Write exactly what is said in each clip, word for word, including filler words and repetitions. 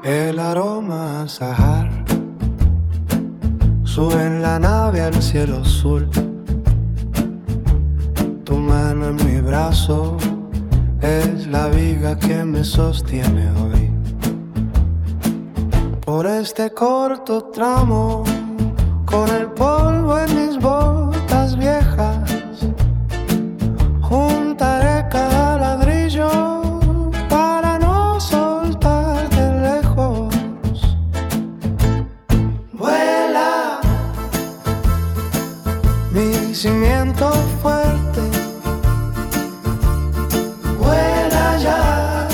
El aroma a Sahar sube en la nave al cielo azul. Tu mano en mi brazo es la viga que me sostiene hoy. Por este corto tramo, con el polvo en mis botas viejas, juntaré cada ladrillo para no soltarte lejos. Vuela, mi cimiento fuerte. Vuela ya,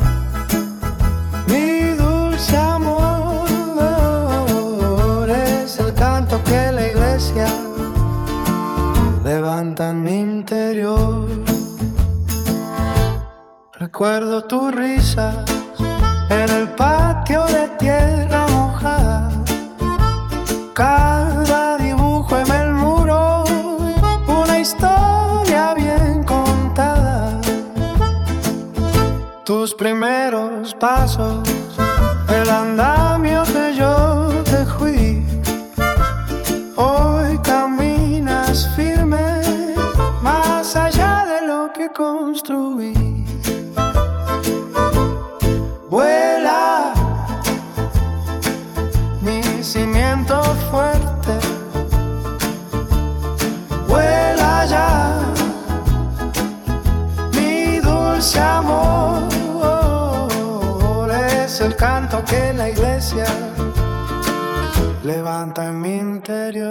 mi dulce amor. Es el canto que la iglesia levanta en mi interior. Recuerdo tu risa en el patio de tierra mojada. Cada dibujo en el muro, una historia bien contada. Tus primeros pasos, el andamio que yo te fui. Hoy caminas firme, más allá de lo que construí. Vuela, mi cimiento fuerte. Vuela ya, mi dulce amor. Es el canto que la iglesia levanta en mi interior.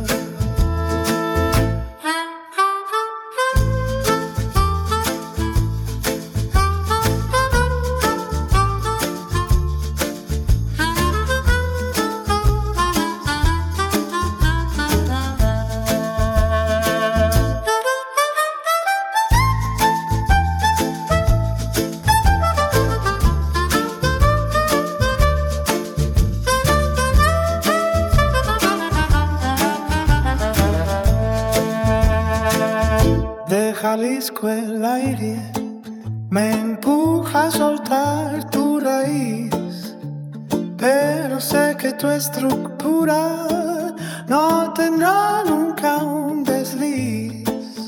De Jalisco el aire me empuja a soltar tu raíz, pero sé que tu estructura no tendrá nunca un desliz.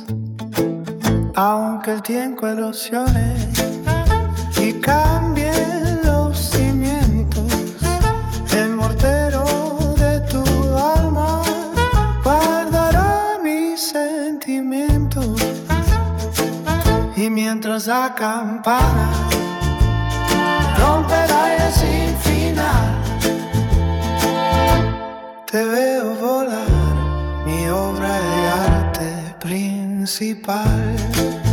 Aunque el tiempo erosione y cambie los cimientos, el mortero de tu alma guardará mis sentimientos. Y mientras la campana romperá el sin final, te veo volar, mi obra de arte principal.